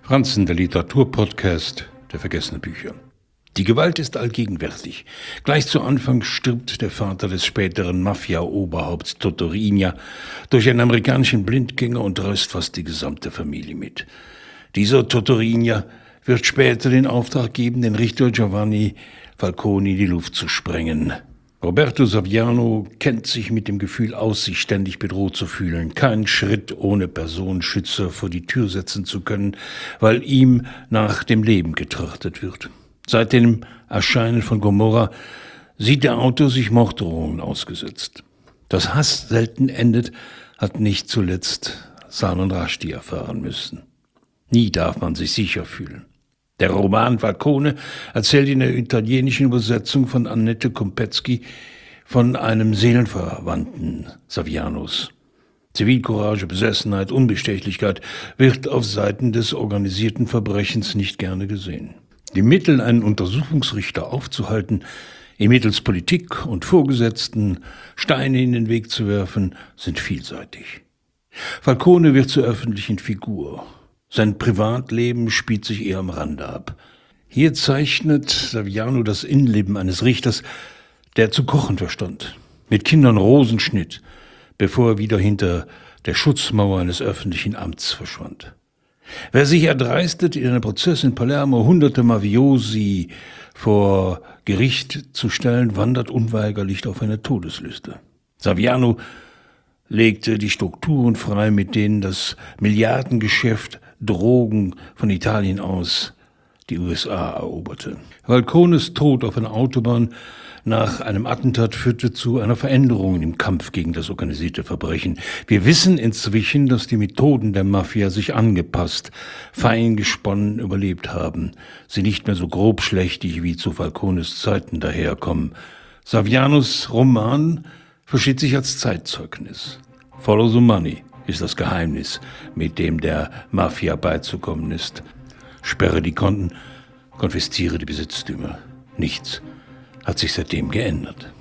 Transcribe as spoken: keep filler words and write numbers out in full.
Franzen, der Literaturpodcast der vergessenen Bücher. Die Gewalt ist allgegenwärtig. Gleich zu Anfang stirbt der Vater des späteren Mafia-Oberhaupts Toto Riina durch einen amerikanischen Blindgänger und reißt fast die gesamte Familie mit. Dieser Toto Riina wird später den Auftrag geben, den Richter Giovanni Falcone in die Luft zu sprengen. Roberto Saviano kennt sich mit dem Gefühl aus, sich ständig bedroht zu fühlen, keinen Schritt ohne Personenschützer vor die Tür setzen zu können, weil ihm nach dem Leben getrachtet wird. Seit dem Erscheinen von Gomorra sieht der Autor sich Morddrohungen ausgesetzt. Dass Hass selten endet, hat nicht zuletzt Salman Rushdie erfahren müssen. Nie darf man sich sicher fühlen. Der Roman Falcone erzählt in der italienischen Übersetzung von Annette Kompetsky von einem Seelenverwandten Savianos. Zivilcourage, Besessenheit, Unbestechlichkeit wird auf Seiten des organisierten Verbrechens nicht gerne gesehen. Die Mittel, einen Untersuchungsrichter aufzuhalten, ihm mittels Politik und Vorgesetzten Steine in den Weg zu werfen, sind vielseitig. Falcone wird zur öffentlichen Figur. Sein Privatleben spielt sich eher am Rande ab. Hier zeichnet Saviano das Innenleben eines Richters, der zu kochen verstand, mit Kindern Rosenschnitt, bevor er wieder hinter der Schutzmauer eines öffentlichen Amts verschwand. Wer sich erdreistet, in einem Prozess in Palermo hunderte Mafiosi vor Gericht zu stellen, wandert unweigerlich auf eine Todesliste. Saviano legte die Strukturen frei, mit denen das Milliardengeschäft Drogen von Italien aus die U S A eroberte. Falcones Tod auf einer Autobahn nach einem Attentat führte zu einer Veränderung im Kampf gegen das organisierte Verbrechen. Wir wissen inzwischen, dass die Methoden der Mafia sich angepasst, fein gesponnen überlebt haben, sie nicht mehr so grobschlächtig wie zu Falcones Zeiten daherkommen. Savianos Roman versteht sich als Zeitzeugnis. Follow the money ist das Geheimnis, mit dem der Mafia beizukommen ist. Sperre die Konten, konfisziere die Besitztümer. Nichts hat sich seitdem geändert.